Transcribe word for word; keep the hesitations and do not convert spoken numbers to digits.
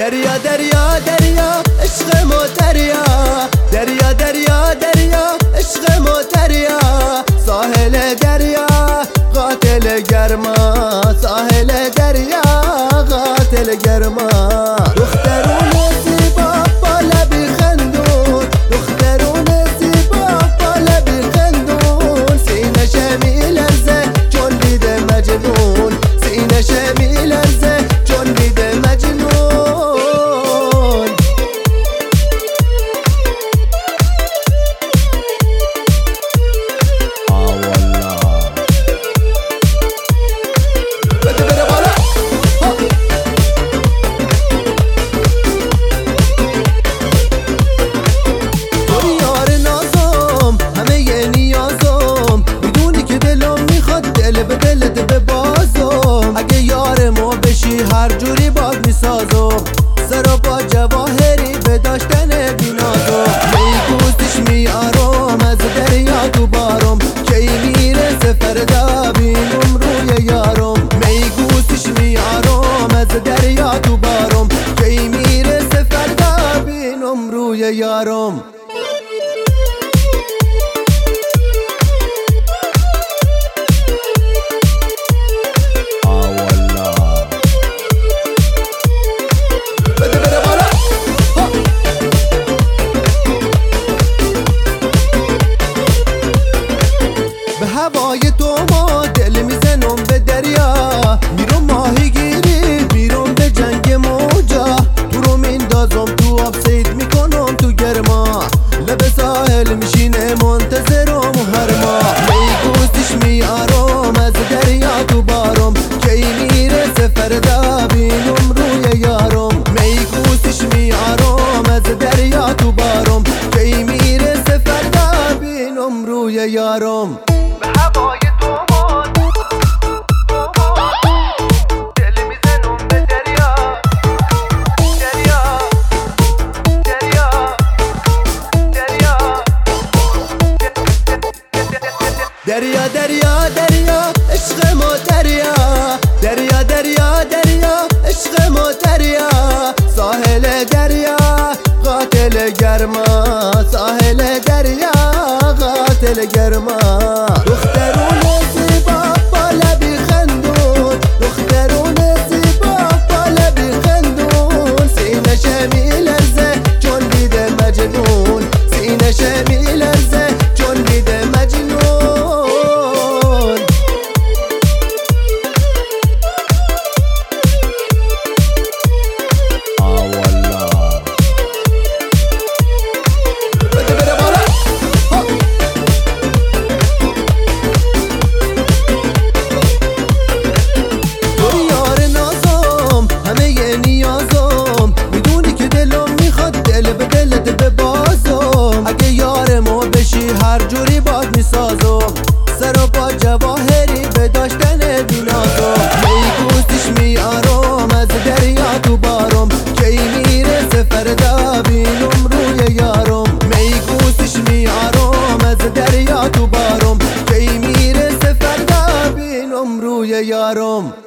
دریا دریا دریا عشق ما دریا، دریا دریا دریا عشق ما دریا، ساحل دریا قاتل گرما، ساحل دریا قاتل گرما. دخترون زیبا با لبی خندون، دخترون زیبا با لبی خندون، سینه شمی لرزه چون دیده مجنون، سینه شمی لرزه چون دیده مجنون. هر جوری باد میسازم سر با جواهری به داشتن بینازم، میگوستش میارم از دریا تو بارم، کی میرسه فردا بینم روی یارم، میگوستش میارم از دریا تو بارم، کی میرسه فردا بینم روی یارم. هوای تو ما دل میزنم به دریا، میرم ماهی گیری میرم به جنگ موجا، تو رو میندازم تو آب سید میکنم تو گرما، لب ساحل میشینه منتظرم هر ماه، میگوستش میارم از دریا تو بارم، کی میرسه فردا بینم روی یارم، میگوستش میارم از دریا تو بارم، کی میرسه فردا بینم روی یارم. هوای تو ما دل میزنم به دریا، دریا دریا دریا دریا دریا دریا عشق ما دریا، دریا دریا دریا عشق ما دریا، ساحل دریا قاتل گرما، ساحل دریا قاتل گرما. دخترون زیبا با لبی خندون، دخترون زیبا با لبی خندون، سینه شمی لرزه چون دیده مجنون، سینه شمی لرزه چون دیده مجنون. هر جوری باد میسازم سر و با جواهری به داشتن بینازم، میگوستش میارم از دریا تو بارم، کی میرسه فردا بینم روی یارم، میگوستش میارم از دریا تو بارم، کی میرسه فردا بینم روی یارم.